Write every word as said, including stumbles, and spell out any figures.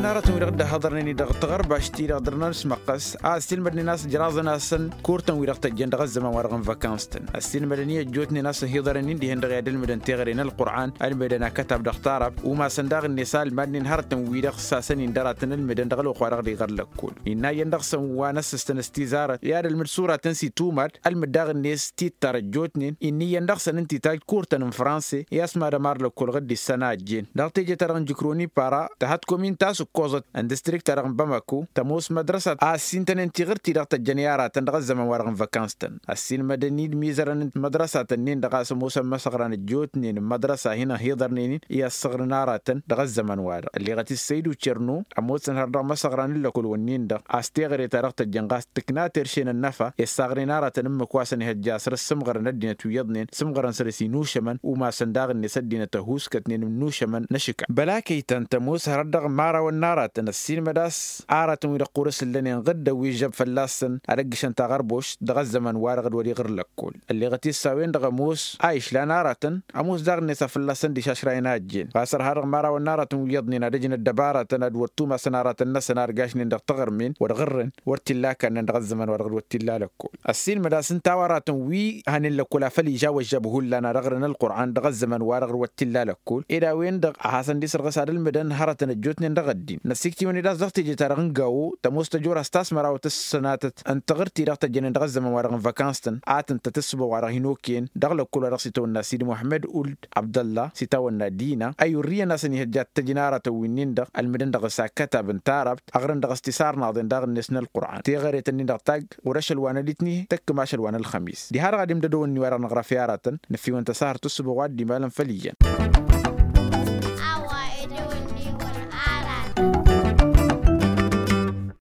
نارة ويرغد حضرني دغ تغرب اشتي قدرنا نسمقس استيل مدني ناس جرازنا سن كورتن ويرغت جند غزما ورغم فاكانستن استيل مدنيه جوتني ناس هيضرني دي هند غادل مدن تغرين القران المدن كتب دختارب وما صنداق النساء المدني نهرتن ويرغ ساسن دراتن المدن دغلو قرغ دي غر لكل ان يندغسن وناس استنستيزار يا المرسوره تنسي تومر المدغ الناس تيتر جوتني ان يندغسن انت تاج كورتن فرنسي يسمى دمار لكل غد السنه جين دغتي ترن جكروني بارا تحت كومين تاسو كوزت ان ديستريكت رغم باماكو تموس مدرسه اسينتن انت غرتي دغت الجنياره تندغزم ورغم فاكانستن السين مدني ميزرن مدرسه تنين دغاس موسى مسغران الجوتني مدرسه هنا هيضرنين يا صغرناراتن دغزمن وار اللي غتي السيدو تشرنو اموسن هرد مسغران لكل ونين دغ استيغري ترغت الجنغاس تكناتر شين النفا الصغرناراتن مكواسن هجاسر السمغر ندينه يضنين سمغران سرسي نوشمن وما صنداق النسدينه تهوس كتنين نوشمن نشك بلاكي تنتموس هردغ مارا والنارات ان السين مداس عارت ويد قورس اللي غدا ويجب فلاسن ارقشن تغربوش دغ الزمن وارغد ولي غير لكل اللي غتي ساوين دغ موس عايش لا ناراتن اموس دغ نسا فلاسن دي شاشراينات جين فاسر هرغ مارا والنارات ويضني ندجن الدبارة ندورتو ما سنارات الناس نارقاشن دغ تغرمين ورغرن ورتلا كان دغ الزمن ورغد وتلا لكل السين مداس انتاورات وي هن لكل فلي جاو جبه لنا رغرن القران دغ الزمن وارغد وتلا لكل الى وين دغ حسن دي سرغ سادل مدن هرتن الجوتن دغ الدين نسيكتي من داز دغتي جترغنغو تموست جور استثمر او تسناتت ان تغرتي دغت جنن دغ الزمن ورغن فاكانستن اتن تتسبو ورغينوكين دغ كل راسيتو الناسيد محمد ولد عبد الله سيتو النادينا اي رينا سني هجات تجناره وينين دغ المدن دغ ساكتا بنتارب اغرن دغ استثار ناضن دغ نسن القران تي غريت ني دغ تاج ورشل وانا لتني تك ماشل وانا الخميس دي هار غادي مددو ني ورا نغرا فياراتن نفي وانت سهر تسبو وادي مالن فليا